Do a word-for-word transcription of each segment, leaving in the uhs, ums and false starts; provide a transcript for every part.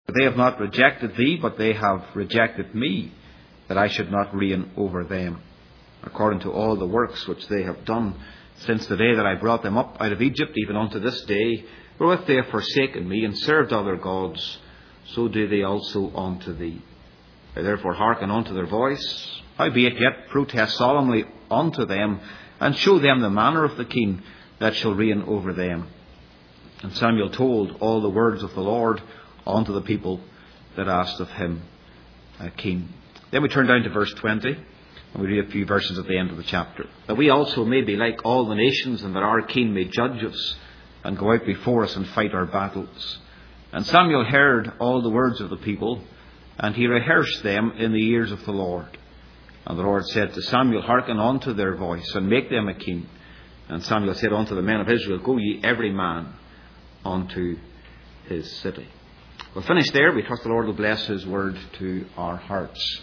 They have not rejected thee, but they have rejected me, that I should not reign over them, according to all the works which they have done since the day that I brought them up out of Egypt, even unto this day, wherewith they have forsaken me, and served other gods, so do they also unto thee. I therefore hearken unto their voice, howbeit yet protest solemnly unto them, and show them the manner of the king that shall reign over them. And Samuel told all the words of the Lord unto the people that asked of him a king. Then we turn down to verse twenty, and we read a few verses at the end of the chapter. That we also may be like all the nations, and that our king may judge us, and go out before us and fight our battles. And Samuel heard all the words of the people, and he rehearsed them in the ears of the Lord. And the Lord said to Samuel, hearken unto their voice, and make them a king. And Samuel said unto the men of Israel, go ye every man unto his city. We'll finish there. We trust the Lord will bless his word to our hearts.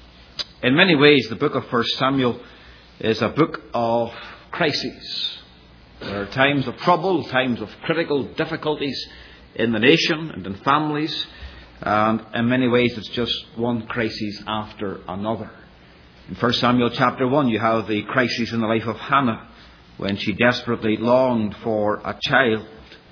In many ways, the book of First Samuel is a book of crises. There are times of trouble, times of critical difficulties in the nation and in families. And in many ways, it's just one crisis after another. In First Samuel chapter one, you have the crisis in the life of Hannah, when she desperately longed for a child.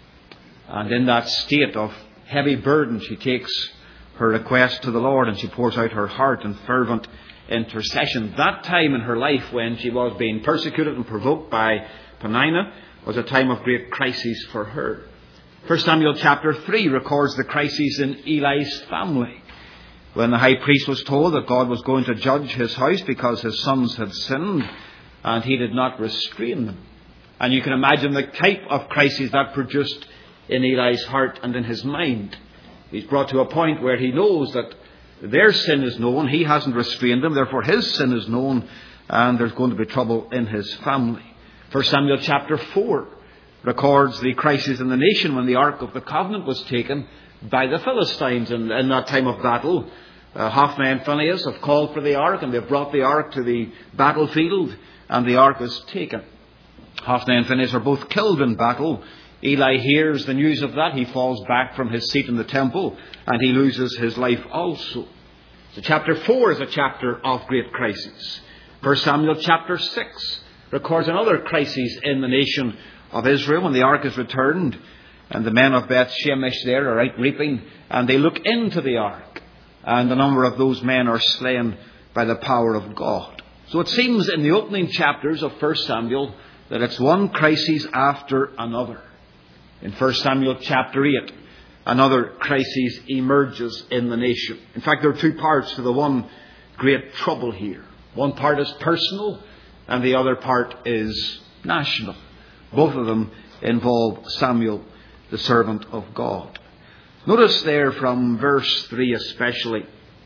And in that state of heavy burden, she takes her request to the Lord, and she pours out her heart in fervent intercession. That time in her life, when she was being persecuted and provoked by Peninnah, was a time of great crisis for her. First Samuel chapter three records the crisis in Eli's family, when the high priest was told that God was going to judge his house because his sons had sinned, and he did not restrain them. And you can imagine the type of crisis that produced in Eli's heart and in his mind. He's brought to a point where he knows that their sin is known, he hasn't restrained them, therefore his sin is known, and there's going to be trouble in his family. First Samuel chapter four records the crisis in the nation when the Ark of the Covenant was taken by the Philistines. And in that time of battle, uh, Hophni and Phinehas have called for the Ark, and they've brought the Ark to the battlefield, and the Ark is taken. Hophni and Phinehas are both killed in battle. Eli hears the news of that. He falls back from his seat in the temple, and he loses his life also. So chapter four is a chapter of great crisis. First Samuel chapter six records another crisis in the nation of Israel when the ark is returned, and the men of Beth Shemesh there are out reaping, and they look into the ark, and a number of those men are slain by the power of God. So it seems in the opening chapters of First Samuel that it's one crisis after another. In First Samuel chapter eight, another crisis emerges in the nation. In fact, there are two parts to the one great trouble here. One part is personal, and the other part is national. Both of them involve Samuel, the servant of God. Notice there from verse three especially,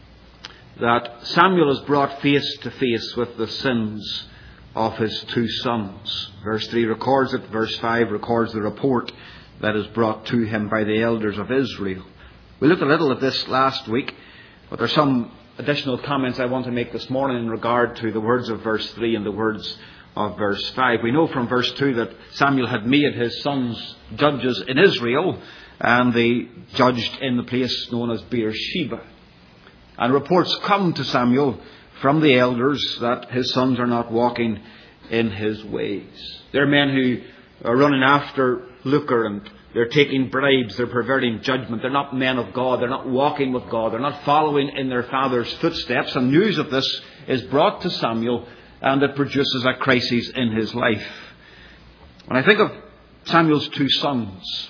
that Samuel is brought face to face with the sins of his two sons. Verse three records it. Verse five records the report that is brought to him by the elders of Israel. We looked a little at this last week, but there are some additional comments I want to make this morning in regard to the words of verse three and the words of verse five. We know from verse two that Samuel had made his sons judges in Israel, and they judged in the place known as Beersheba. And reports come to Samuel from the elders that his sons are not walking in his ways. They're men who are running after lucre, and they're taking bribes, they're perverting judgment. They're not men of God, they're not walking with God, they're not following in their father's footsteps. And news of this is brought to Samuel, and it produces a crisis in his life. When I think of Samuel's two sons,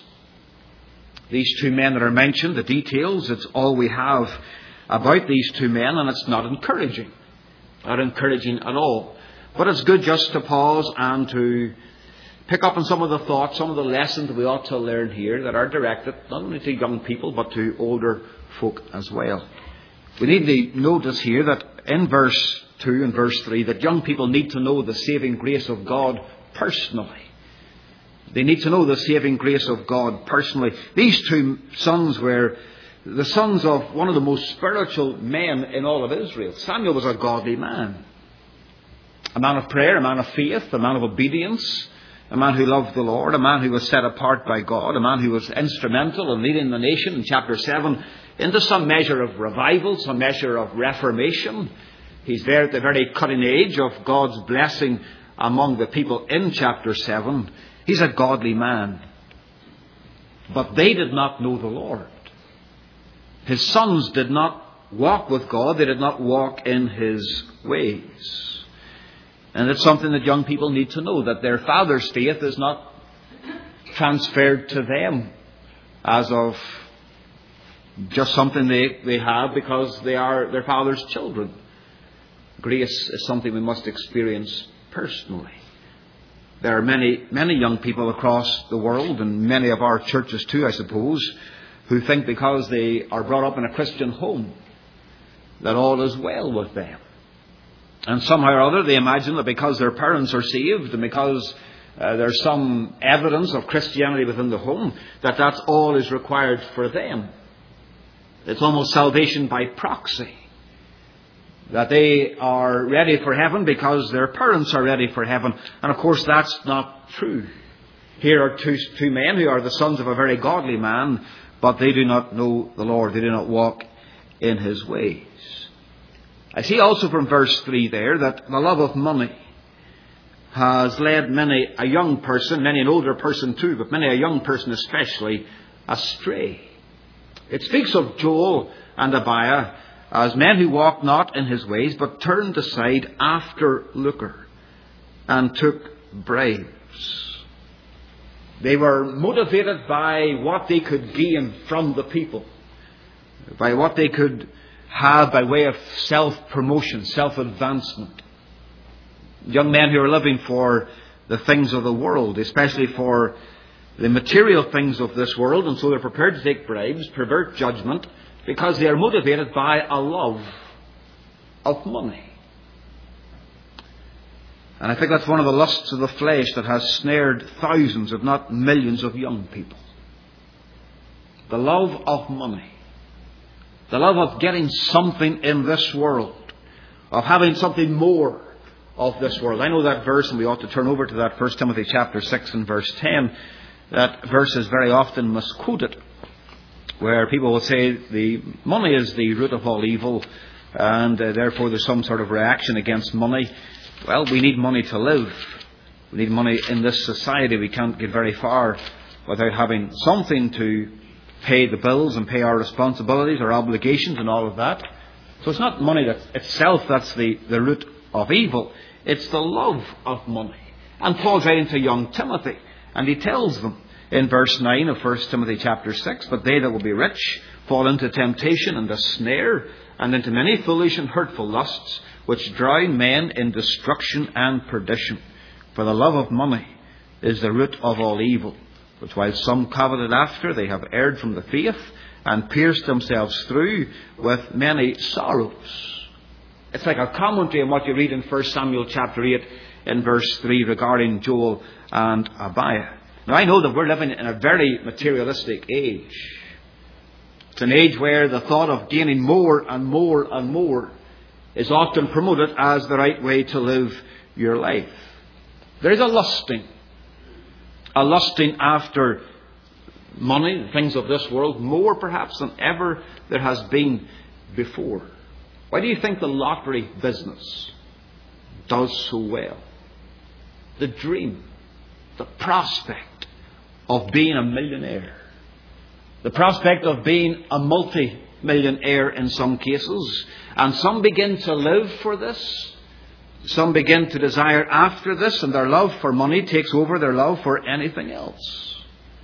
these two men that are mentioned, the details, it's all we have about these two men, and it's not encouraging. Not encouraging at all. But it's good just to pause and to pick up on some of the thoughts, some of the lessons that we ought to learn here that are directed not only to young people but to older folk as well. We need to notice here that in verse two and verse three that young people need to know the saving grace of God personally. They need to know the saving grace of God personally. These two sons were the sons of one of the most spiritual men in all of Israel. Samuel was a godly man. A man of prayer, a man of faith, a man of obedience, a man who loved the Lord, a man who was set apart by God, a man who was instrumental in leading the nation. In chapter seven, into some measure of revival, some measure of reformation. He's there at the very cutting edge of God's blessing among the people in chapter seven. He's a godly man. But they did not know the Lord. His sons did not walk with God. They did not walk in His ways. And it's something that young people need to know, that their father's faith is not transferred to them as of just something they, they have because they are their father's children. Grace is something we must experience personally. There are many, many young people across the world, and many of our churches too, I suppose, who think because they are brought up in a Christian home that all is well with them. And somehow or other they imagine that because their parents are saved and because uh, there's some evidence of Christianity within the home, that that's all is required for them. It's almost salvation by proxy. That they are ready for heaven because their parents are ready for heaven. And of course that's not true. Here are two, two men who are the sons of a very godly man, but they do not know the Lord. They do not walk in His ways. I see also from verse three there that the love of money has led many a young person, many an older person too, but many a young person especially, astray. It speaks of Joel and Abiah as men who walked not in His ways, but turned aside after lucre and took bribes. They were motivated by what they could gain from the people, by what they could have by way of self-promotion, self-advancement. Young men who are living for the things of the world, especially for the material things of this world, and so they're prepared to take bribes, pervert judgment, because they are motivated by a love of money. And I think that's one of the lusts of the flesh that has snared thousands, if not millions, of young people. The love of money. The love of getting something in this world. Of having something more of this world. I know that verse, and we ought to turn over to that First Timothy chapter six and verse ten. That verse is very often misquoted, where people will say the money is the root of all evil, and uh, therefore there's some sort of reaction against money. Well, we need money to live. We need money in this society. We can't get very far without having something to pay the bills and pay our responsibilities, our obligations and all of that. So it's not money that itself that's the, the root of evil. It's the love of money. And Paul's writing to young Timothy, and he tells them in verse nine of First Timothy chapter six, but they that will be rich fall into temptation and a snare, and into many foolish and hurtful lusts, which drown men in destruction and perdition. For the love of money is the root of all evil, which while some coveted after, they have erred from the faith, and pierced themselves through with many sorrows. It's like a commentary on what you read in First Samuel chapter eight in verse three regarding Joel and Abiah. Now I know that we're living in a very materialistic age. It's an age where the thought of gaining more and more and more is often promoted as the right way to live your life. There is a lusting. A lusting after money, the things of this world, more perhaps than ever there has been before. Why do you think the lottery business does so well? The dream, the prospect of being a millionaire, the prospect of being a multi-millionaire in some cases, and some begin to live for this. Some begin to desire after this, and their love for money takes over their love for anything else.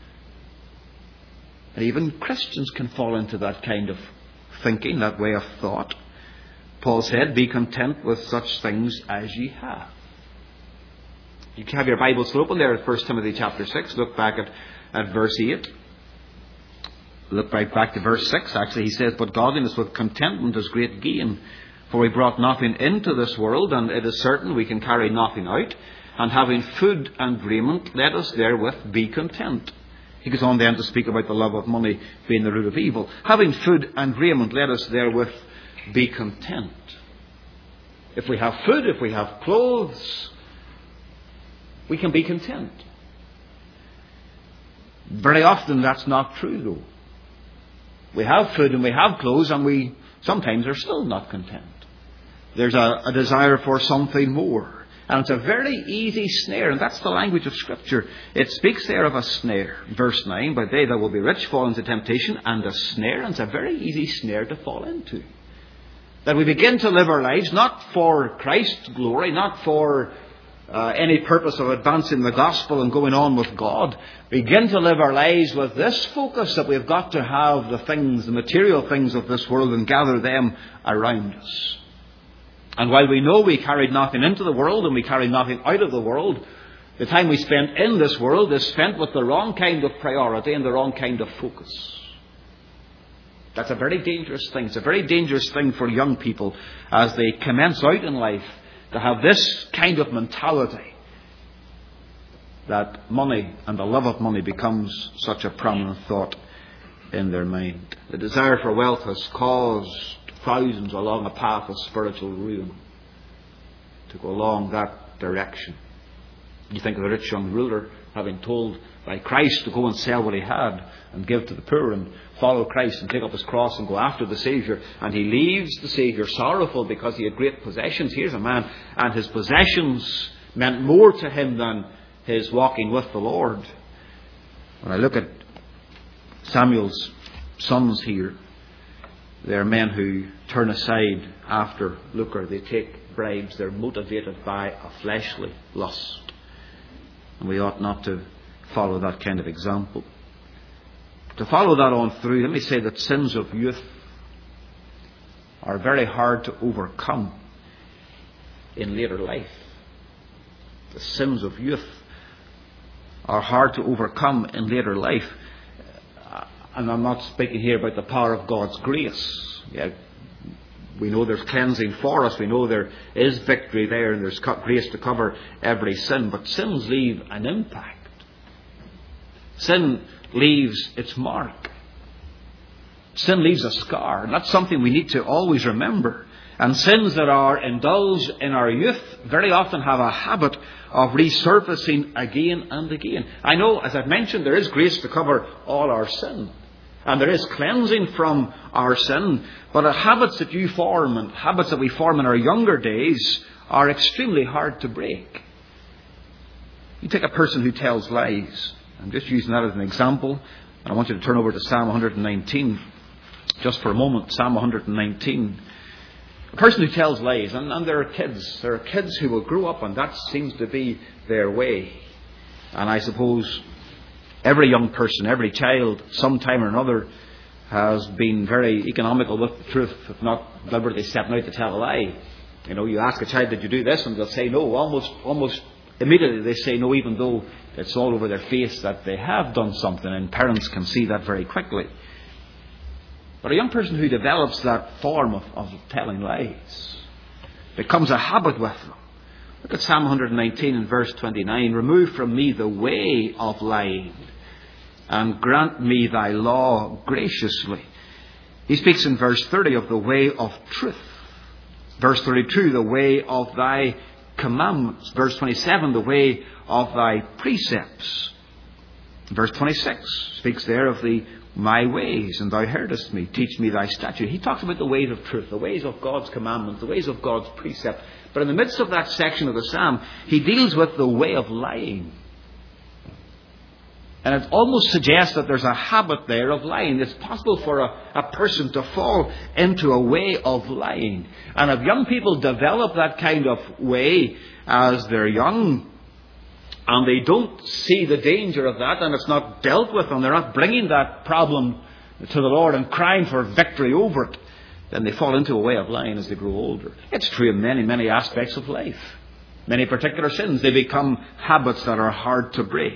And even Christians can fall into that kind of thinking, that way of thought. Paul said, be content with such things as ye have. You can have your Bibles still open there at First Timothy chapter six. Look back at, at verse eight. Look right back to verse six. Actually, he says, but godliness with contentment is great gain. For we brought nothing into this world, and it is certain we can carry nothing out. And having food and raiment, let us therewith be content. He goes on then to speak about the love of money being the root of evil. Having food and raiment, let us therewith be content. If we have food, if we have clothes, we can be content. Very often that's not true though. We have food and we have clothes, and we sometimes are still not content. There's a, a desire for something more. And it's a very easy snare, and that's the language of Scripture. It speaks there of a snare. Verse nine, but they that will be rich fall into temptation and a snare, and it's a very easy snare to fall into. That we begin to live our lives not for Christ's glory, not for uh, any purpose of advancing the gospel and going on with God. Begin to live our lives with this focus that we've got to have the things, the material things of this world, and gather them around us. And while we know we carried nothing into the world and we carry nothing out of the world, the time we spent in this world is spent with the wrong kind of priority and the wrong kind of focus. That's a very dangerous thing. It's a very dangerous thing for young people as they commence out in life to have this kind of mentality that money and the love of money becomes such a prominent thought in their mind. The desire for wealth has caused thousands along a path of spiritual ruin to go along that direction. You think of the rich young ruler having told by Christ to go and sell what he had and give to the poor and follow Christ and take up his cross and go after the Saviour. And he leaves the Saviour sorrowful because he had great possessions. Here's a man, and his possessions meant more to him than his walking with the Lord. When I look at Samuel's sons here, they're men who turn aside after lucre. They take bribes. They're motivated by a fleshly lust. And we ought not to follow that kind of example. To follow that on through, let me say that sins of youth are very hard to overcome in later life. The sins of youth are hard to overcome in later life. And I'm not speaking here about the power of God's grace. Yeah, we know there's cleansing for us. We know there is victory there and there's grace to cover every sin. But sins leave an impact. Sin leaves its mark. Sin leaves a scar. And that's something we need to always remember. And sins that are indulged in our youth very often have a habit of resurfacing again and again. I know, as I've mentioned, there is grace to cover all our sin. And there is cleansing from our sin. But the habits that you form and habits that we form in our younger days are extremely hard to break. You take a person who tells lies. I'm just using that as an example. I want you to turn over to Psalm one nineteen. Just for a moment, Psalm one nineteen. A person who tells lies, and, and there are kids. There are kids who will grow up and that seems to be their way. And I suppose every young person, every child, sometime or another, has been very economical with the truth, if not deliberately stepping out to tell a lie. You know, you ask a child, did you do this? And they'll say no. Almost, almost immediately they say no, even though it's all over their face that they have done something, and parents can see that very quickly. But a young person who develops that form of, of telling lies becomes a habit with them. Look at Psalm one nineteen and verse twenty-nine. Remove from me the way of lying, and grant me thy law graciously. He speaks in verse thirty of the way of truth. Verse thirty-two, the way of thy commandments. Verse twenty-seven, the way of thy precepts. Verse twenty-six speaks there of the my ways, and thou heardest me. Teach me thy statute. He talks about the ways of truth, the ways of God's commandments, the ways of God's precept. But in the midst of that section of the psalm, he deals with the way of lying. And it almost suggests that there's a habit there of lying. It's possible for a, a person to fall into a way of lying. And if young people develop that kind of way as they're young, and they don't see the danger of that, and it's not dealt with, and they're not bringing that problem to the Lord and crying for victory over it, then they fall into a way of lying as they grow older. It's true in many, many aspects of life. Many particular sins, they become habits that are hard to break.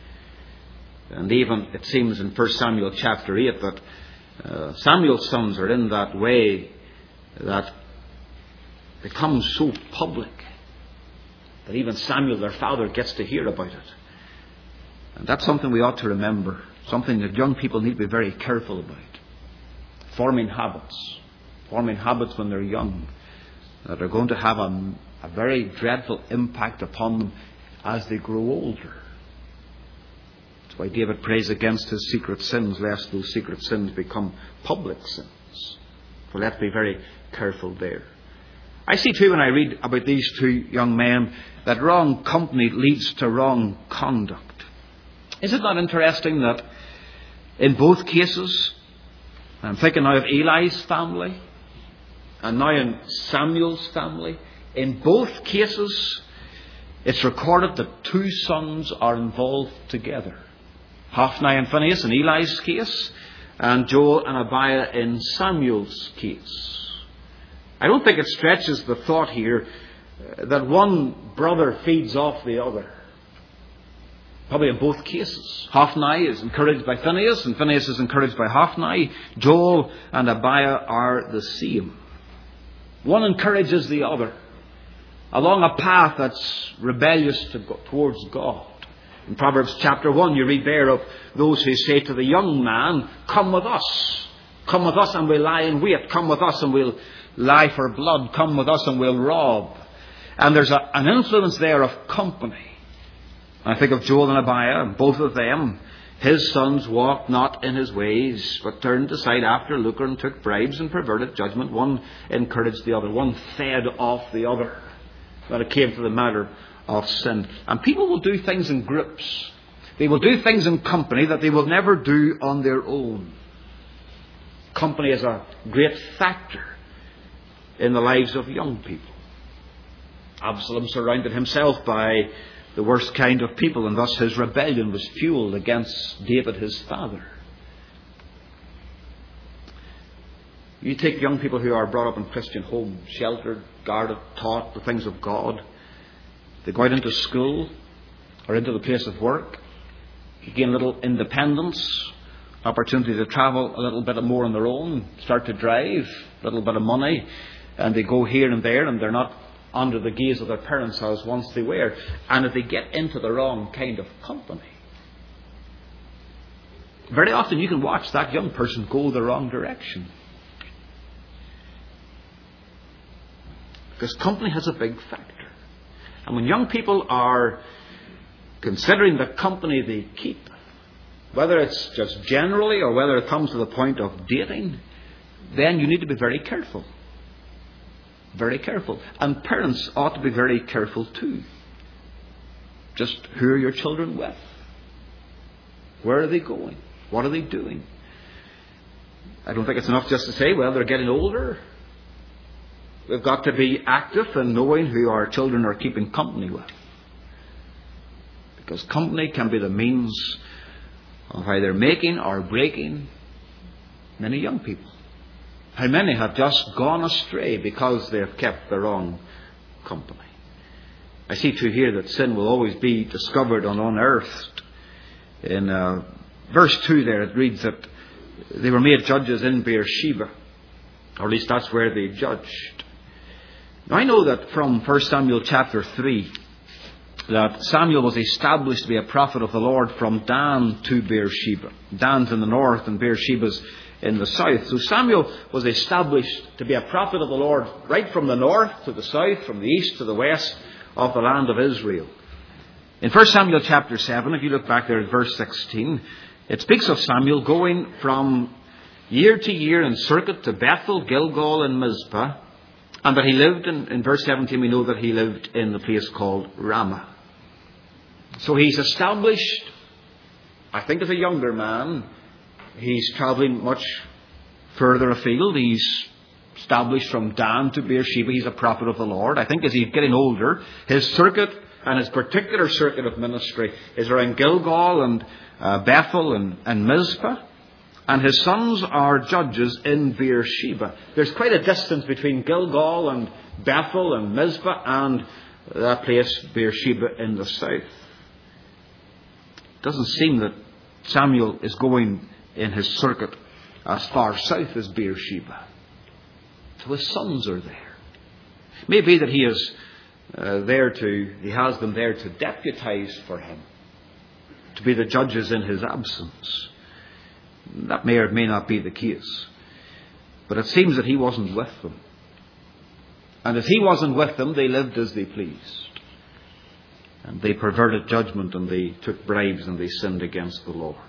And even, it seems in First Samuel chapter eight that uh, Samuel's sons are in that way that becomes so public that even Samuel, their father, gets to hear about it. And that's something we ought to remember. Something that young people need to be very careful about. Forming habits. Forming habits when they're young. That are going to have a, a very dreadful impact upon them as they grow older. It's why David prays against his secret sins, lest those secret sins become public sins. So let's be very careful there. I see too, when I read about these two young men, that wrong company leads to wrong conduct. Is it not interesting that in both cases, I'm thinking now of Eli's family, and now in Samuel's family, in both cases, it's recorded that two sons are involved together. Hophni and Phinehas in Eli's case, and Joel and Abiah in Samuel's case. I don't think it stretches the thought here that one brother feeds off the other. Probably in both cases. Hophni is encouraged by Phinehas, and Phinehas is encouraged by Hophni. Joel and Abiah are the same. One encourages the other along a path that's rebellious to go, towards God. In Proverbs chapter one, you read there of those who say to the young man, "Come with us. Come with us and we'll lie in wait. Come with us and we'll lie for blood. Come with us and we'll rob." And there's a, an influence there of company. I think of Joel and Abiah, and both of them, his sons walked not in his ways, but turned aside after lucre and took bribes and perverted judgment. One encouraged the other. One fed off the other when it came to the matter of sin. And people will do things in groups. They will do things in company that they will never do on their own. Company is a great factor in the lives of young people. Absalom surrounded himself by the worst kind of people, and thus his rebellion was fueled against David, his father. You take young people who are brought up in Christian homes, sheltered, guarded, taught the things of God. They go out into school or into the place of work. You gain a little independence, opportunity to travel a little bit more on their own, start to drive, a little bit of money, and they go here and there, and they're not under the gaze of their parents as once they were. And if they get into the wrong kind of company, very often you can watch that young person go the wrong direction. Because company has a big factor. And when young people are considering the company they keep, whether it's just generally or whether it comes to the point of dating, then you need to be very careful. Very careful. And parents ought to be very careful too. Just who are your children with? Where are they going? What are they doing? I don't think it's enough just to say, well, they're getting older. We've got to be active in knowing who our children are keeping company with. Because company can be the means of either making or breaking many young people. How many have just gone astray because they have kept the wrong company? I see too here that sin will always be discovered and unearthed. In uh, verse two there it reads that they were made judges in Beersheba. Or at least that's where they judged. Now I know that from First Samuel chapter three that Samuel was established to be a prophet of the Lord from Dan to Beersheba. Dan's in the north and Beersheba's in the south. So Samuel was established to be a prophet of the Lord right from the north to the south, from the east to the west of the land of Israel. In First Samuel chapter seven, if you look back there at verse sixteen, it speaks of Samuel going from year to year in circuit to Bethel, Gilgal and Mizpah, and that he lived in, in verse seventeen we know that he lived in the place called Ramah. So he's established, I think as a younger man, he's travelling much further afield. He's established from Dan to Beersheba. He's a prophet of the Lord. I think as he's getting older, his circuit and his particular circuit of ministry is around Gilgal and uh, Bethel and, and Mizpah. And his sons are judges in Beersheba. There's quite a distance between Gilgal and Bethel and Mizpah and that place, Beersheba, in the south. It doesn't seem that Samuel is going in his circuit as far south as Beersheba. So his sons are there. It may be that he is uh, there to, he has them there to deputize for him, to be the judges in his absence. That may or may not be the case. But it seems that he wasn't with them. And as he wasn't with them, they lived as they pleased. And they perverted judgment, and they took bribes, and they sinned against the Lord.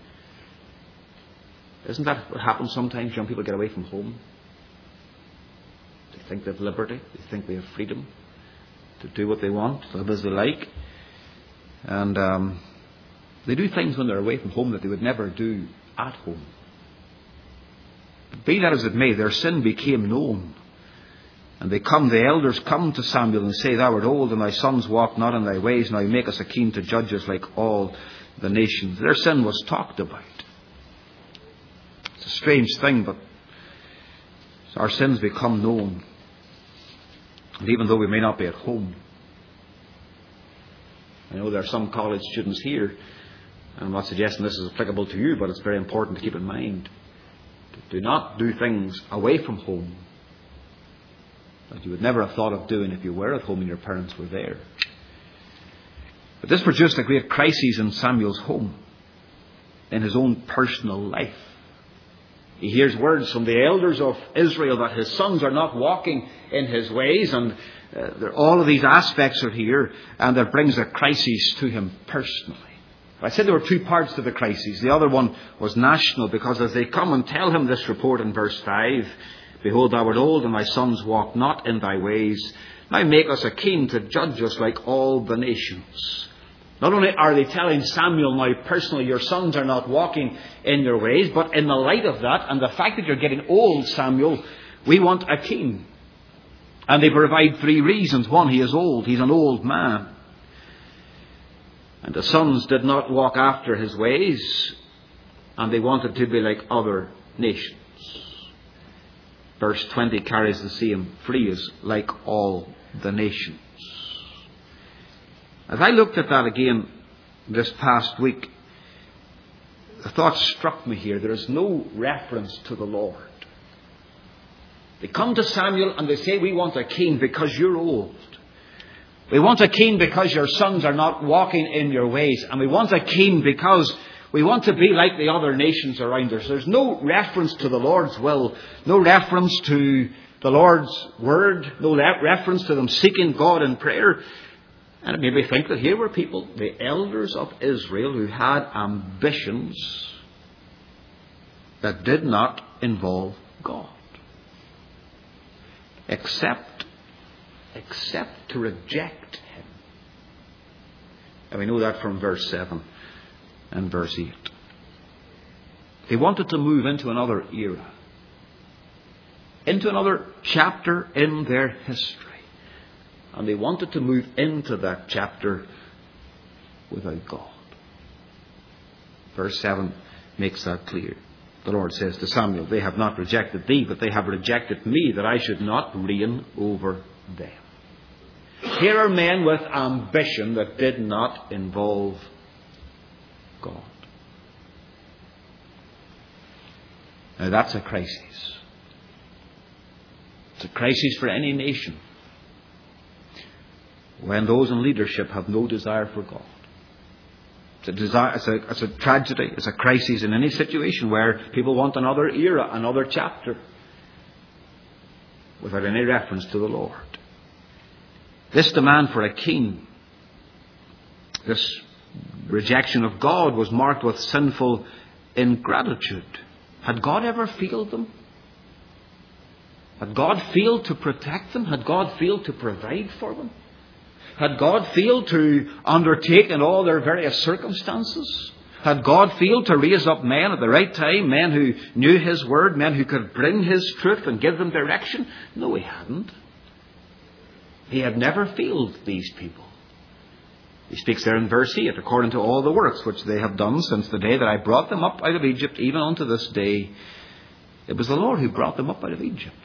Isn't that what happens sometimes? Young people get away from home. They think they have liberty. They think they have freedom to do what they want, live as they like. And um, they do things when they're away from home that they would never do at home. But be that as it may, their sin became known. And they come, the elders come to Samuel and say, Thou art old, and thy sons walk not in thy ways. Now make us a king to judge us like all the nations. Their sin was talked about. It's a strange thing, but our sins become known. And even though we may not be at home, I know there are some college students here, and I'm not suggesting this is applicable to you, but it's very important to keep in mind. Do not do things away from home that you would never have thought of doing if you were at home and your parents were there. But this produced a great crisis in Samuel's home, in his own personal life. He hears words from the elders of Israel that his sons are not walking in his ways, and uh, there, all of these aspects are here, and that brings a crisis to him personally. I said there were two parts to the crisis. The other one was national, because as they come and tell him this report in verse five, Behold, thou art old, and thy sons walk not in thy ways. Now make us a king to judge us like all the nations. Not only are they telling Samuel now personally, your sons are not walking in your ways, but in the light of that and the fact that you're getting old, Samuel, we want a king. And they provide three reasons. One, he is old. He's an old man. And the sons did not walk after his ways, and they wanted to be like other nations. Verse twenty carries the same phrase, like all the nations. As I looked at that again this past week, the thought struck me here. There is no reference to the Lord. They come to Samuel and they say, we want a king because you're old. We want a king because your sons are not walking in your ways. And we want a king because we want to be like the other nations around us. There's no reference to the Lord's will. No reference to the Lord's word. No reference to them seeking God in prayer. And it made me think that here were people, the elders of Israel, who had ambitions that did not involve God. Except, except to reject Him. And we know that from verse seven and verse eight. They wanted to move into another era. Into another chapter in their history. And they wanted to move into that chapter without God. Verse seven makes that clear. The Lord says to Samuel, they have not rejected thee, but they have rejected me, that I should not reign over them. Here are men with ambition that did not involve God. Now that's a crisis. It's a crisis for any nation. When those in leadership have no desire for God. It's a, desire, it's, a, it's a tragedy, it's a crisis in any situation where people want another era, another chapter, without any reference to the Lord. This demand for a king, this rejection of God, was marked with sinful ingratitude. Had God ever failed them? Had God failed to protect them? Had God failed to provide for them? Had God failed to undertake in all their various circumstances? Had God failed to raise up men at the right time, men who knew His word, men who could bring His truth and give them direction? No, He hadn't. He had never failed these people. He speaks there in verse eight, according to all the works which they have done since the day that I brought them up out of Egypt, even unto this day. It was the Lord who brought them up out of Egypt.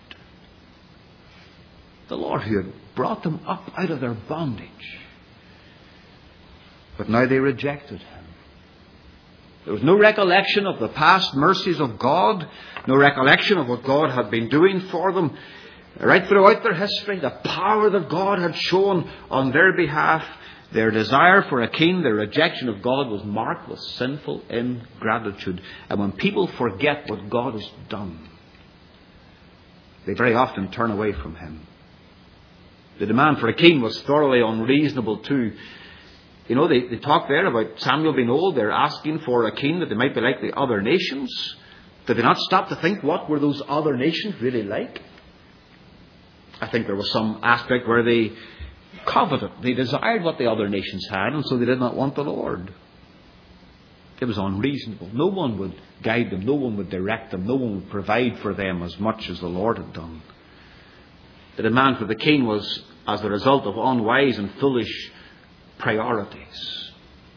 The Lord who had brought them up out of their bondage. But now they rejected Him. There was no recollection of the past mercies of God, no recollection of what God had been doing for them. Right throughout their history, the power that God had shown on their behalf, their desire for a king, their rejection of God was marked with sinful ingratitude. And when people forget what God has done, they very often turn away from Him. The demand for a king was thoroughly unreasonable too. You know, they, they talk there about Samuel being old. They're asking for a king that they might be like the other nations. Did they not stop to think, what were those other nations really like? I think there was some aspect where they coveted. They desired what the other nations had, and so they did not want the Lord. It was unreasonable. No one would guide them. No one would direct them. No one would provide for them as much as the Lord had done. The demand for the king was as the result of unwise and foolish priorities.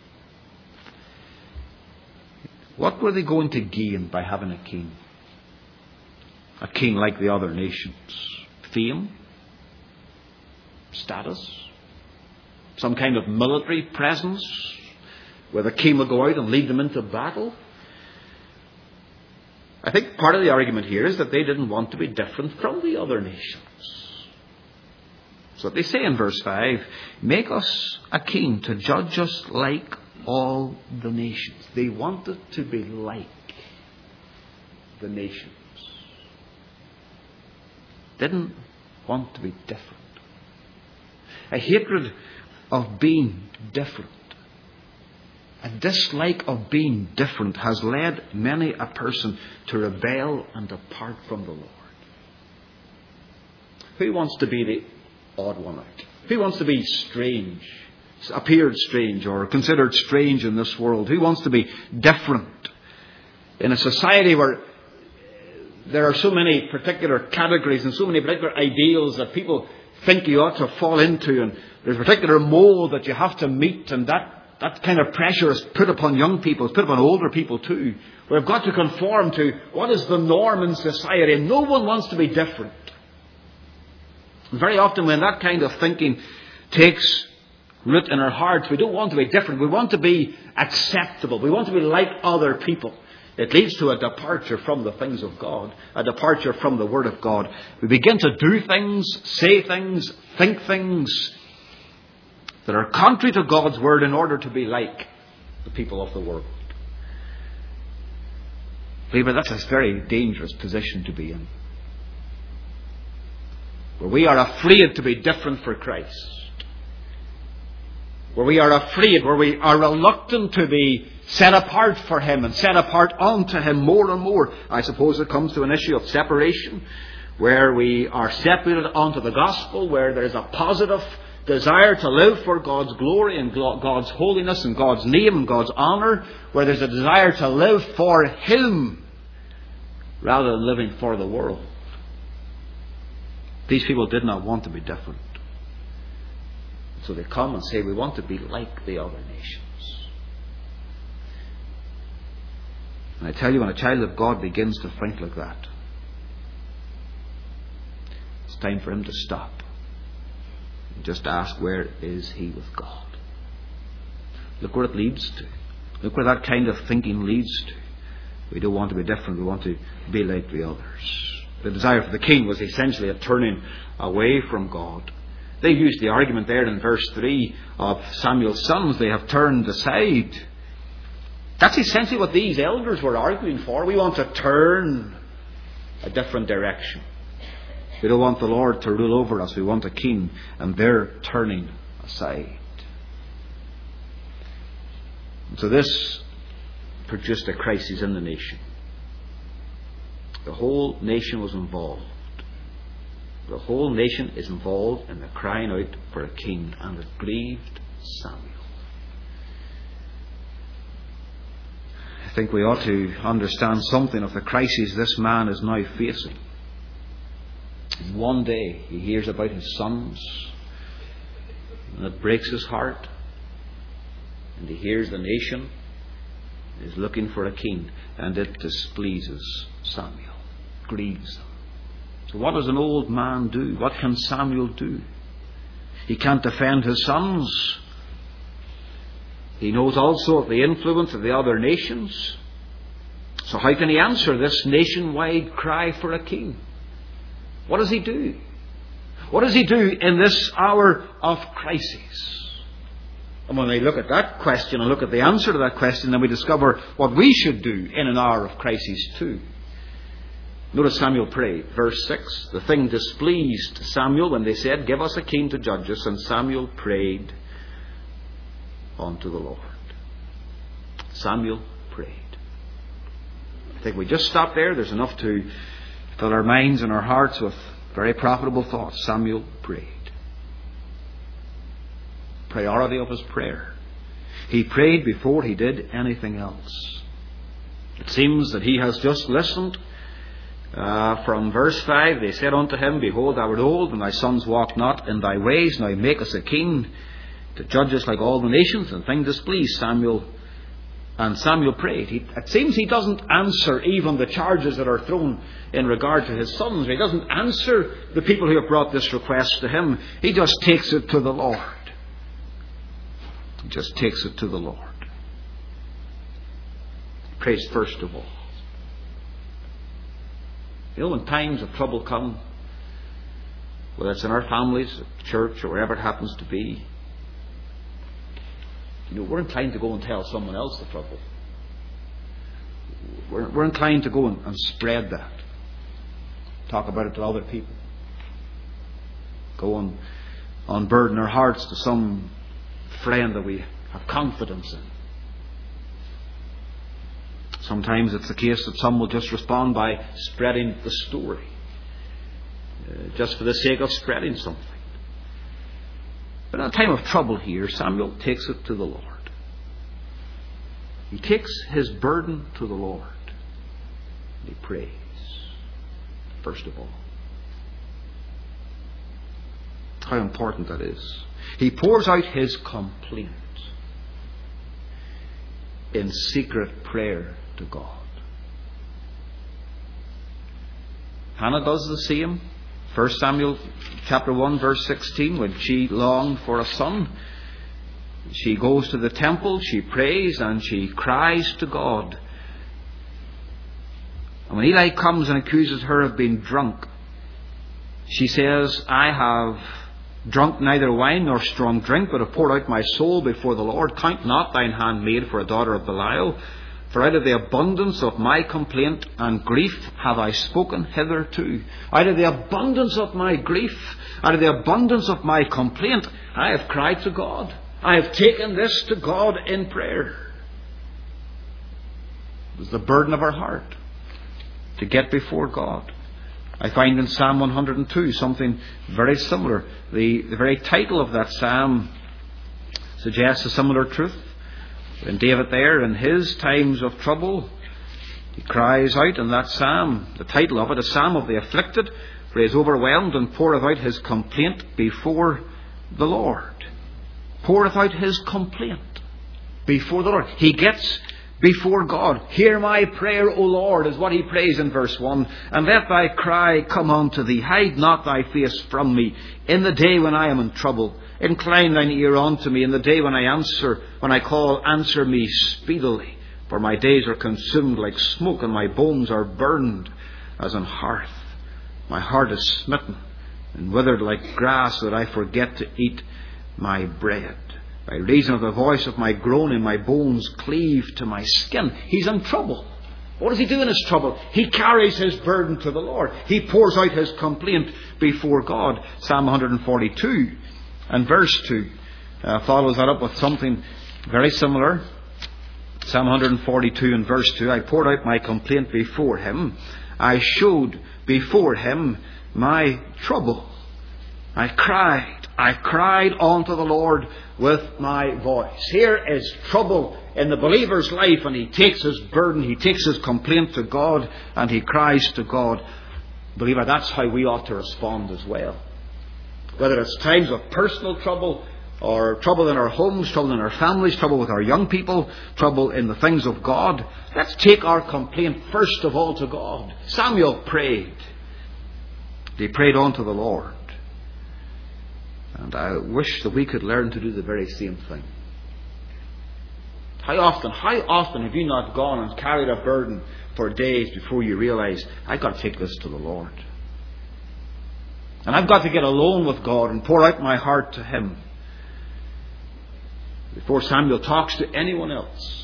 What were they going to gain by having a king? A king like the other nations? Fame? Status? Some kind of military presence where the king would go out and lead them into battle? I think part of the argument here is that they didn't want to be different from the other nations. So they say in verse five, make us a king to judge us like all the nations. They wanted to be like the nations. Didn't want to be different. A hatred of being different, a dislike of being different has led many a person to rebel and depart from the Lord. Who wants to be the odd one out? Who wants to be strange, appeared strange, or considered strange in this world? Who wants to be different? In a society where there are so many particular categories and so many particular ideals that people think you ought to fall into, and there's a particular mold that you have to meet, and that, that kind of pressure is put upon young people, it's put upon older people too. We've got to conform to what is the norm in society, and no one wants to be different. Very often when that kind of thinking takes root in our hearts, we don't want to be different. We want to be acceptable. We want to be like other people. It leads to a departure from the things of God, a departure from the Word of God. We begin to do things, say things, think things that are contrary to God's Word in order to be like the people of the world. Believer, that's a very dangerous position to be in, where we are afraid to be different for Christ, where we are afraid, where we are reluctant to be set apart for Him and set apart unto Him more and more. I suppose it comes to an issue of separation, where we are separated unto the gospel, where there is a positive desire to live for God's glory and God's holiness and God's name and God's honour, where there's a desire to live for Him rather than living for the world. These people did not want to be different. So they come and say, we want to be like the other nations. And I tell you, when a child of God begins to think like that, it's time for him to stop and just ask, where is he with God? Look where it leads to. Look where that kind of thinking leads to. We don't want to be different. We want to be like the others. The desire for the king was essentially a turning away from God. They used the argument there in verse three of Samuel's sons. They have turned aside. That's essentially what these elders were arguing for. We want to turn a different direction. We don't want the Lord to rule over us. We want a king, and they're turning aside. And so this produced a crisis in the nation. The whole nation was involved. The whole nation is involved in the crying out for a king, and it grieved Samuel. I think we ought to understand something of the crisis this man is now facing. One day he hears about his sons, and it breaks his heart. And he hears the nation is looking for a king, and it displeases Samuel, grieves him. So what does an old man do? What can Samuel do? He can't defend his sons. He knows also of the influence of the other nations. So how can he answer this nationwide cry for a king? What does he do? What does he do in this hour of crisis? And when we look at that question and look at the answer to that question, then we discover what we should do in an hour of crisis too. Notice Samuel prayed. Verse six. The thing displeased Samuel when they said, give us a king to judge us. And Samuel prayed unto the Lord. Samuel prayed. I think we just stop there. There's enough to fill our minds and our hearts with very profitable thoughts. Samuel prayed. Priority of his prayer. He prayed before he did anything else. It seems that he has just listened. Uh, from verse five, they said unto him, Behold, thou art old, and thy sons walk not in thy ways. Now make us a king to judge us like all the nations. And things displeased Samuel. And Samuel prayed. He, it seems he doesn't answer even the charges that are thrown in regard to his sons. He doesn't answer the people who have brought this request to him. He just takes it to the Lord. He just takes it to the Lord. He prays first of all. You know, when times of trouble come, whether it's in our families, at church, or wherever it happens to be, you know, we're inclined to go and tell someone else the trouble. We're, we're inclined to go and, and spread that. Talk about it to other people. Go and unburden our hearts to some friend that we have confidence in. Sometimes it's the case that some will just respond by spreading the story, uh, just for the sake of spreading something. But in a time of trouble here, Samuel takes it to the Lord. He takes his burden to the Lord. And he prays, first of all. How important that is. He pours out his complaint in secret prayer to God. Hannah does the same. First Samuel chapter one verse sixteen, when she longed for a son, she goes to the temple, she prays and she cries to God. And when Eli comes and accuses her of being drunk, she says, I have drunk neither wine nor strong drink, but have poured out my soul before the Lord. Count not thine handmaid for a daughter of Belial. For out of the abundance of my complaint and grief have I spoken hitherto. Out of the abundance of my grief, out of the abundance of my complaint, I have cried to God. I have taken this to God in prayer. It was the burden of our heart to get before God. I find in Psalm one hundred two something very similar. The, the very title of that psalm suggests a similar truth. When David there, in his times of trouble, he cries out in that psalm, the title of it, a psalm of the afflicted, for he is overwhelmed and poureth out his complaint before the Lord. Poureth out his complaint before the Lord. He gets before God. Hear my prayer, O Lord, is what he prays in verse one. And let thy cry come unto thee. Hide not thy face from me in the day when I am in trouble. Incline thine ear unto me in the day when I answer, when I call, answer me speedily. For my days are consumed like smoke, and my bones are burned as an hearth. My heart is smitten and withered like grass, that I forget to eat my bread. By reason of the voice of my groaning, my bones cleave to my skin. He's in trouble. What does he do in his trouble? He carries his burden to the Lord. He pours out his complaint before God. Psalm one forty-two and verse two uh, follows that up with something very similar. Psalm one forty-two and verse two. I poured out my complaint before him. I showed before him my trouble. I cried. I cried unto the Lord with my voice. Here is trouble in the believer's life, and he takes his burden, he takes his complaint to God, and he cries to God. Believer, that's how we ought to respond as well. Whether it's times of personal trouble, or trouble in our homes, trouble in our families, trouble with our young people, trouble in the things of God, let's take our complaint first of all to God. Samuel prayed. He prayed unto the Lord. And I wish that we could learn to do the very same thing. How often, how often have you not gone and carried a burden for days before you realize, I've got to take this to the Lord. And I've got to get alone with God and pour out my heart to him. Before Samuel talks to anyone else,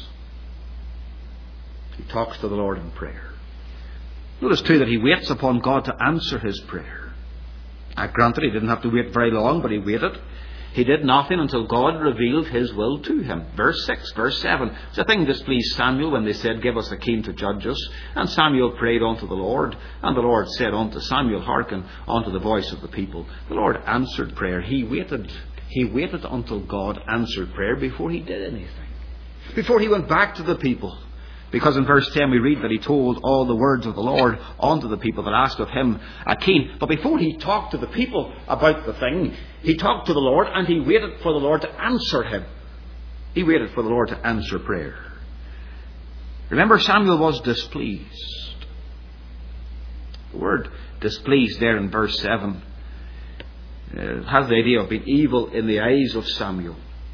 he talks to the Lord in prayer. Notice too that he waits upon God to answer his prayer. I granted he didn't have to wait very long, but he waited. He did nothing until God revealed his will to him. Verse six, verse seven. The thing displeased Samuel when they said, Give us a king to judge us. And Samuel prayed unto the Lord. And the Lord said unto Samuel, Hearken unto the voice of the people. The Lord answered prayer. He waited. He waited until God answered prayer before he did anything. Before he went back to the people. Because in verse ten we read that he told all the words of the Lord unto the people that asked of him a king. But before he talked to the people about the thing, he talked to the Lord and he waited for the Lord to answer him. He waited for the Lord to answer prayer. Remember, Samuel was displeased. The word displeased there in verse seven uh, has the idea of being evil in the eyes of Samuel.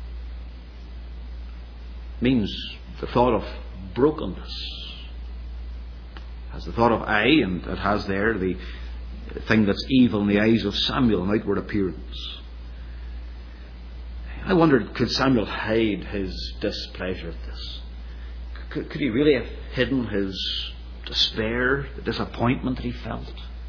It means the thought of brokenness. Has the thought of eye, and it has there the thing that's evil in the eyes of Samuel, an outward appearance. I wondered, could Samuel hide his displeasure at this? Could, could he really have hidden his despair, the disappointment that he felt?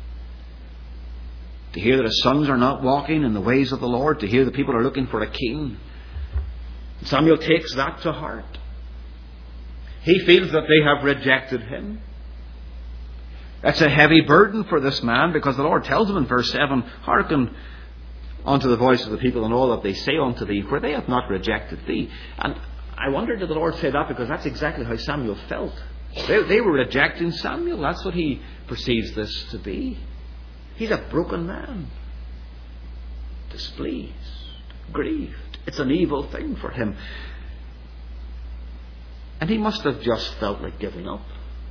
To hear that his sons are not walking in the ways of the Lord, to hear the people are looking for a king. Samuel takes that to heart. He feels that they have rejected him. That's a heavy burden for this man, because the Lord tells him in verse seven, Hearken unto the voice of the people and all that they say unto thee, for they have not rejected thee. And I wonder, did the Lord say that because that's exactly how Samuel felt. They, they were rejecting Samuel. That's what he perceives this to be. He's a broken man. Displeased. Grieved. It's an evil thing for him. And he must have just felt like giving up.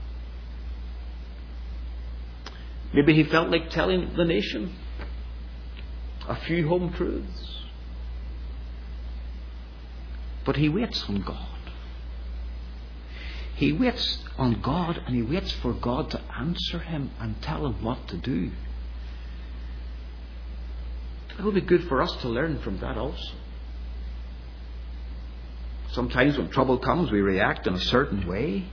Maybe he felt like telling the nation a few home truths. But he waits on God. He waits on God, and he waits for God to answer him and tell him what to do. It will be good for us to learn from that also. Sometimes when trouble comes, we react in a certain way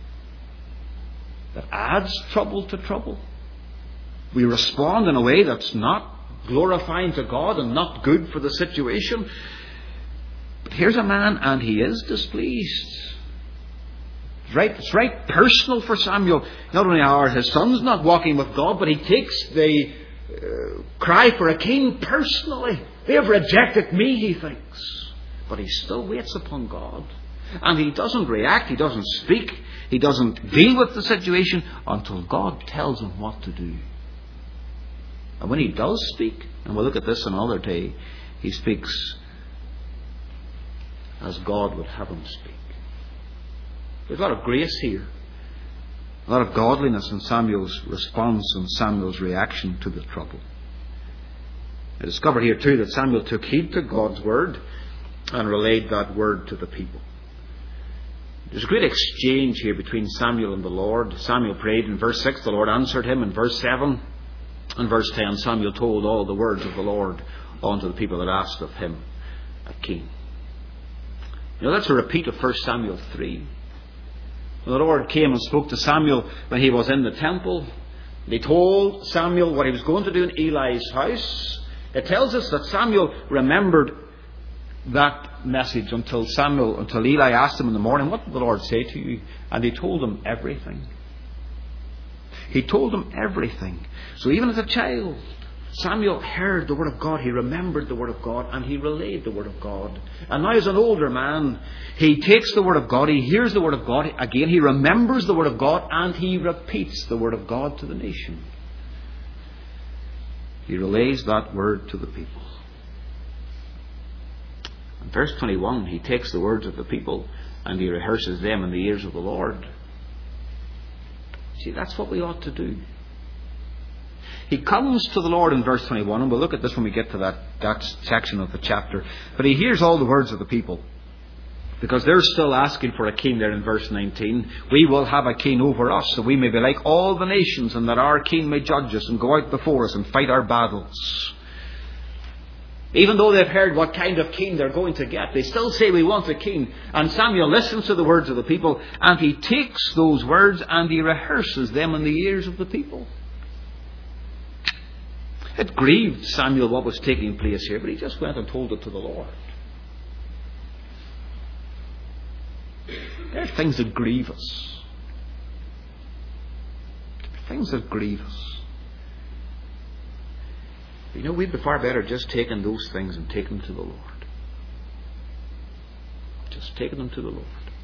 that adds trouble to trouble. We respond in a way that's not glorifying to God and not good for the situation. But here's a man, and he is displeased. It's right, it's right personal for Samuel. Not only are his sons not walking with God, but he takes the uh, cry for a king personally. They have rejected me, he thinks. But he still waits upon God. And he doesn't react, he doesn't speak, he doesn't deal with the situation until God tells him what to do. And when he does speak, and we'll look at this another day, he speaks as God would have him speak. There's a lot of grace here. A lot of godliness in Samuel's response and Samuel's reaction to the trouble. I discovered here too that Samuel took heed to God's word and relayed that word to the people. There's a great exchange here between Samuel and the Lord. Samuel prayed in verse six, the Lord answered him. In verse seven and verse ten, Samuel told all the words of the Lord unto the people that asked of him a king. You know, that's a repeat of First Samuel three. When the Lord came and spoke to Samuel when he was in the temple, they told Samuel what he was going to do in Eli's house. It tells us that Samuel remembered that message until Samuel, until Eli asked him in the morning, what did the Lord say to you? And he told him everything. He told him everything. So even as a child, Samuel heard the word of God, he remembered the word of God, and he relayed the word of God. And now as an older man, he takes the word of God, he hears the word of God again, he remembers the word of God, and he repeats the word of God to the nation. He relays that word to the people. In verse twenty-one, he takes the words of the people and he rehearses them in the ears of the Lord. See, that's what we ought to do. He comes to the Lord in verse twenty-one, and we'll look at this when we get to that, that section of the chapter. But he hears all the words of the people, because they're still asking for a king there in verse nineteen. We will have a king over us, so we may be like all the nations, and that our king may judge us and go out before us and fight our battles. Even though they've heard what kind of king they're going to get, they still say we want a king. And Samuel listens to the words of the people, and he takes those words and he rehearses them in the ears of the people. It grieved Samuel what was taking place here, but he just went and told it to the Lord. There are things that grieve us. Things that grieve us. You know, we'd be far better just taking those things and taking them to the Lord. Just taking them to the Lord.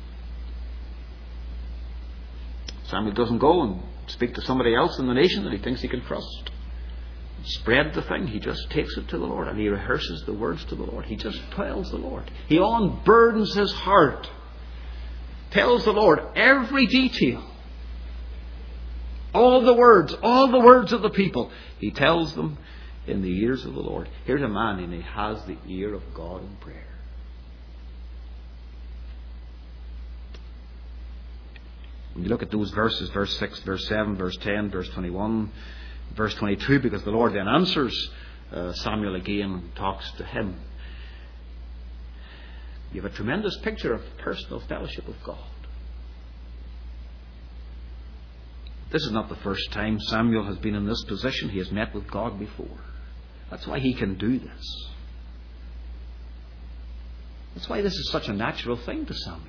Samuel doesn't go and speak to somebody else in the nation that he thinks he can trust. Spread the thing. He just takes it to the Lord and he rehearses the words to the Lord. He just tells the Lord. He unburdens his heart. Tells the Lord every detail. All the words, all the words of the people. He tells them in the ears of the Lord. Here's a man and he has the ear of God in prayer. When you look at those verses, verse six, verse seven, verse ten, verse twenty-one, verse twenty-two, because the Lord then answers uh, Samuel again and talks to him. You have a tremendous picture of personal fellowship with God. This is not the first time Samuel has been in this position. He has met with God before. That's why he can do this. That's why this is such a natural thing to Samuel.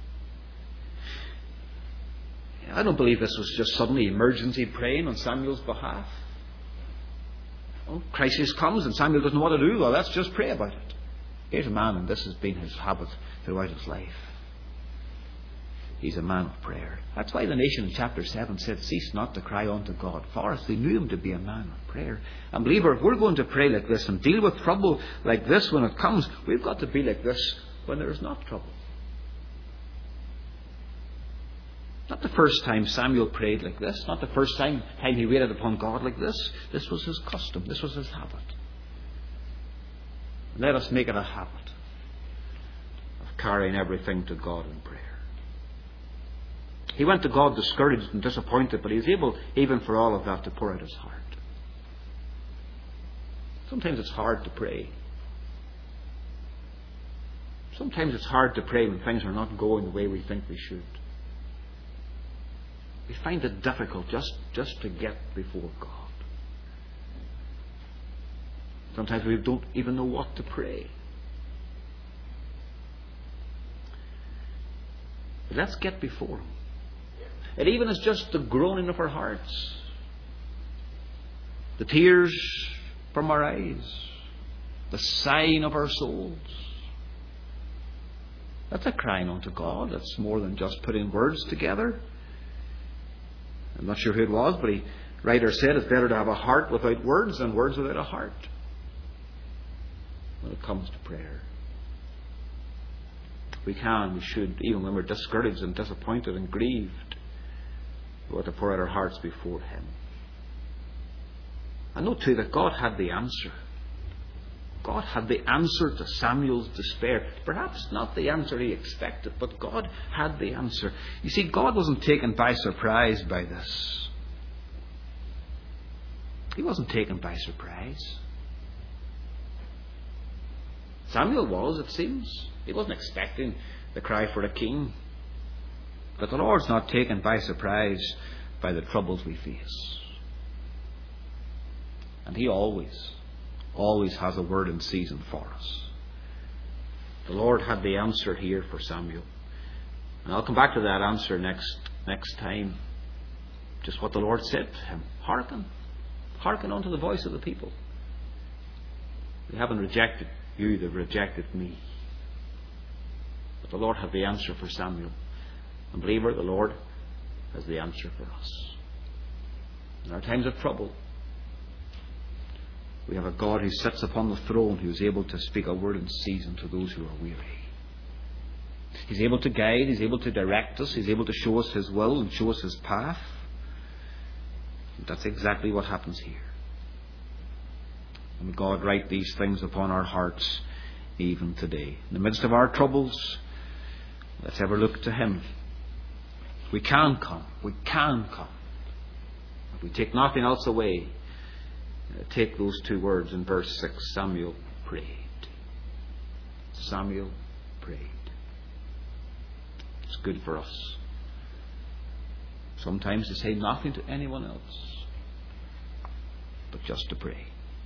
I don't believe this was just suddenly emergency praying on Samuel's behalf. Well, crisis comes and Samuel doesn't know what to do. Well, let's just pray about it. Here's a man, and this has been his habit throughout his life. He's a man of prayer. That's why the nation in chapter seven said, cease not to cry unto God for us. They knew him to be a man of prayer. And believer, if we're going to pray like this and deal with trouble like this when it comes, we've got to be like this when there is not trouble. Not the first time Samuel prayed like this. Not the first time, time he waited upon God like this. This was his custom. This was his habit. Let us make it a habit of carrying everything to God in prayer. He went to God discouraged and disappointed, but he was able, even for all of that, to pour out his heart. Sometimes it's hard to pray. Sometimes it's hard to pray when things are not going the way we think we should. We find it difficult just, just to get before God. Sometimes we don't even know what to pray. But let's get before Him. It even is just the groaning of our hearts, the tears from our eyes, the sighing of our souls. That's a crying unto God. That's more than just putting words together. I'm not sure who it was, but the writer said it's better to have a heart without words than words without a heart when it comes to prayer. We can, we should, even when we're discouraged and disappointed and grieved, we ought to pour out our hearts before Him. I know too that God had the answer. God had the answer to Samuel's despair. Perhaps not the answer he expected, but God had the answer. You see, God wasn't taken by surprise by this. He wasn't taken by surprise. Samuel was, it seems. He wasn't expecting the cry for a king. But the Lord's not taken by surprise by the troubles we face. And He always, always has a word in season for us. The Lord had the answer here for Samuel. And I'll come back to that answer next next time. Just what the Lord said to him. Hearken. Hearken unto the voice of the people. They haven't rejected you, they've rejected me. But the Lord had the answer for Samuel. And believer, the Lord has the answer for us. In our times of trouble, we have a God who sits upon the throne, who is able to speak a word in season to those who are weary. He's able to guide, He's able to direct us, He's able to show us His will and show us His path. And that's exactly what happens here. And God write these things upon our hearts even today. In the midst of our troubles, let's ever look to Him. We can come. We can come. If we take nothing else away, take those two words in verse six. Samuel prayed. Samuel prayed. It's good for us sometimes to say nothing to anyone else, but just to pray.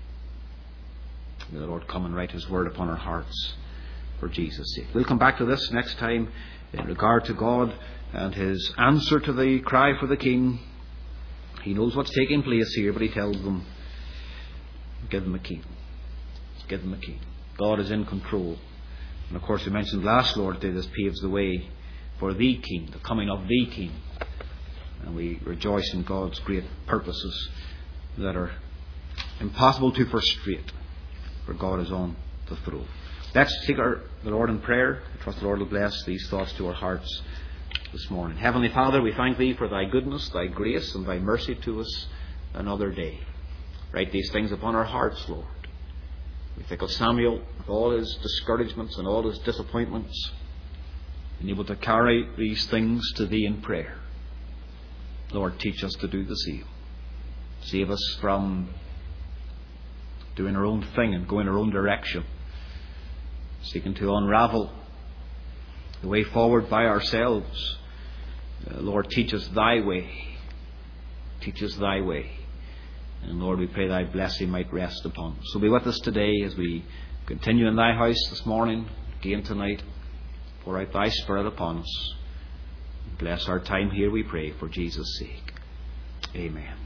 May the Lord come and write His word upon our hearts for Jesus' sake. We'll come back to this next time in regard to God and His answer to the cry for the king. He knows what's taking place here, but He tells them, give them a king. Give them a king. God is in control. And of course we mentioned last Lord's Day, this paves the way for the king, the coming of the king. And we rejoice in God's great purposes that are impossible to frustrate, for God is on the throne. Let's seek our, the Lord in prayer. I trust the Lord will bless these thoughts to our hearts this morning. Heavenly Father, we thank Thee for Thy goodness, Thy grace, and Thy mercy to us another day. Write these things upon our hearts, Lord. We think of Samuel with all his discouragements and all his disappointments, being able to carry these things to Thee in prayer. Lord, teach us to do the same. Save us from doing our own thing and going our own direction, seeking to unravel the way forward by ourselves. Uh, Lord, teach us Thy way. Teach us Thy way. And Lord, we pray Thy blessing might rest upon us. So be with us today as we continue in Thy house this morning, again tonight. Pour out Thy Spirit upon us. Bless our time here, we pray, for Jesus' sake. Amen.